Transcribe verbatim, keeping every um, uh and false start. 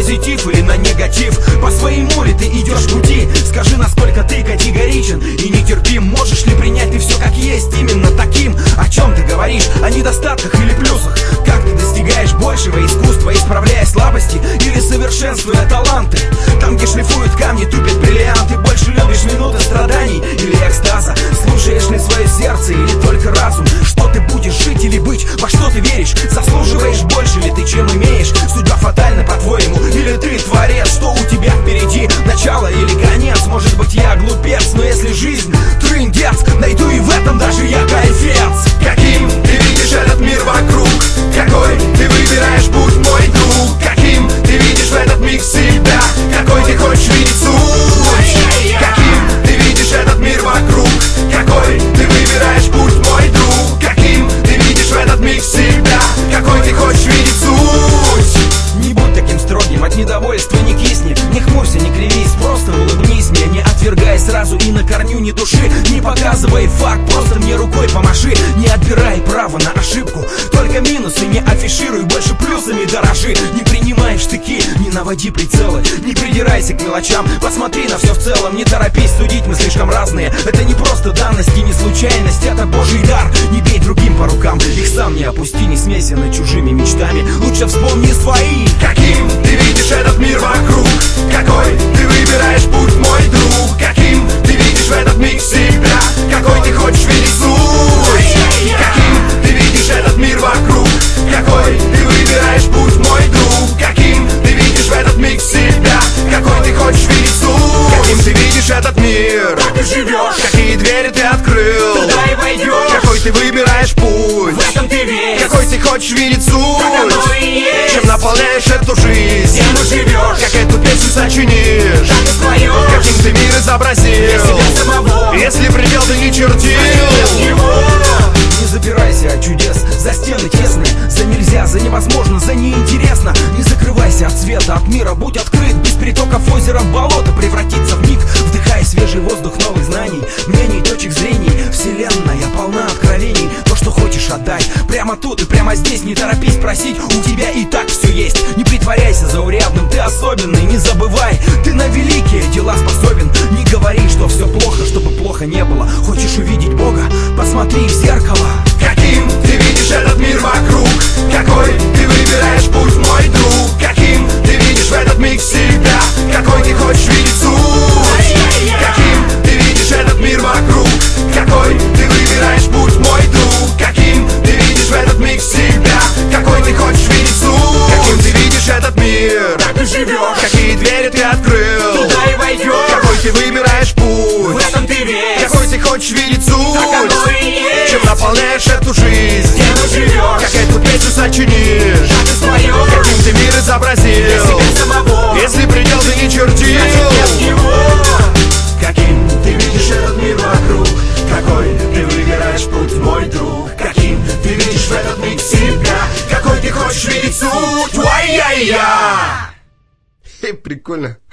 позитив или на негатив? По своему ли ты идешь пути? Скажи, насколько ты категоричен и нетерпим. Можешь ли принять ты все как есть, именно таким? О чем ты говоришь? О недостатках или плюсах? Как ты достигаешь большего искусства, исправляя слабости или совершенствуя таланты? Там, где шлифуют камни, тупят бриллианты. Больше любишь минуты страданий или экстаза? Слушаешь ли свое сердце или только разум? Что ты будешь, жить или быть? Во что ты веришь? Заслуживаешь больше ли ты, чем имеешь? Судьба фатальна, по-твоему? Или ты творец? Что у тебя впереди? Начало или конец? Может быть, я глупец, но если жизнь трындец, найду и в этом даже я кайфец. Каким ты видишь этот мир вокруг? Какой ты выбираешь путь, мой друг? Каким ты видишь в этот миг себя? Какой ты хочешь видеть суть? Каким ты видишь этот мир вокруг? Какой ты выбираешь путь, мой друг? Каким ты видишь в этот миг себя? Какой ты хочешь видеть суть? Не будь таким строгим, от недовольства не кисни. Не хмурься, не кривись, просто улыбнись мне. Не отвергай сразу и на корню не души. Не показывай факт, просто мне рукой помаши. Не отбирай право на ошибку, только минусы не афишируй, больше плюсами дорожи. Не принимай штыки, не наводи прицелы, не придирайся к мелочам, посмотри на все в целом. Не торопись судить, мы слишком разные. Это не просто данность и не случайность, это божий дар. Не бей другим по рукам, их сам не опусти, не смейся над чужими мечтами. Лучше вспомни свои. Каким ты видишь этот мир вокруг? Какой ты выбираешь путь, мой друг? Каким ты видишь в этот миг себя? Какой ты хочешь видеть суть? Каким ты видишь этот мир вокруг? Какой ты выбираешь путь, мой друг? Каким ты видишь в этот миг себя? Какой ты хочешь видеть суть? Каким ты видишь этот мир? Так ты живешь. Какие двери ты открыл? Туда и войдешь. Какой ты выбираешь путь? В этом ты весь. Какой ты хочешь видеть суть? Так оно и есть. Чем наполняешь эту жизнь? Где мы живешь? Как эту песню сочинишь? Так ты споешь. Каким ты мир изобразил? Себя самого. Если предел ты не чертил. Не забирайся от чудес, за стены тесные, за нельзя, за невозможно, за неинтересно. Не закрывайся от света, от мира, будь открыт. Без притоков озера в болото превратится в миг. Вдыхай свежий воздух новых знаний, мнений, точек зрений. Вселенная полна откровений. То, что хочешь, отдай прямо тут и прямо здесь. Не торопись просить, у тебя и так все есть. Не притворяйся заурядным, ты особенный. Не забывай, ты на великие дела способен. Не говори, что все плохо, чтобы плохо не было. Хочешь увидеть Бога? Посмотри в зеркало. Каким ты видишь этот мир вокруг? Какой ты выбираешь путь, мой друг? Каким ты видишь в этот миг себя? Какой ты хочешь видеть суть? Каким ты видишь этот мир вокруг? Какой ты выбираешь путь, мой друг? Каким ты видишь в этот миг себя? Какой ты хочешь видеть суть? Каким ты видишь этот мир? Так ты живешь. Какие двери ты открыл? Туда и войдешь. Какой ты выбираешь путь? В этом ты весь. Какой ты хочешь видеть суть? Так оно и есть. Чем наполняешь эту жизнь? Где мы живешь? Как эту песню сочинишь? Так ты споешь. Каким ты мир изобразил? Себя самого. Если предел ты не чертил. Каким ты видишь этот мир вокруг? Какой ты выбираешь путь, мой друг? Каким ты видишь в этот миг себя? Какой ты хочешь видеть суть? Ай-яй-я! Прикольно.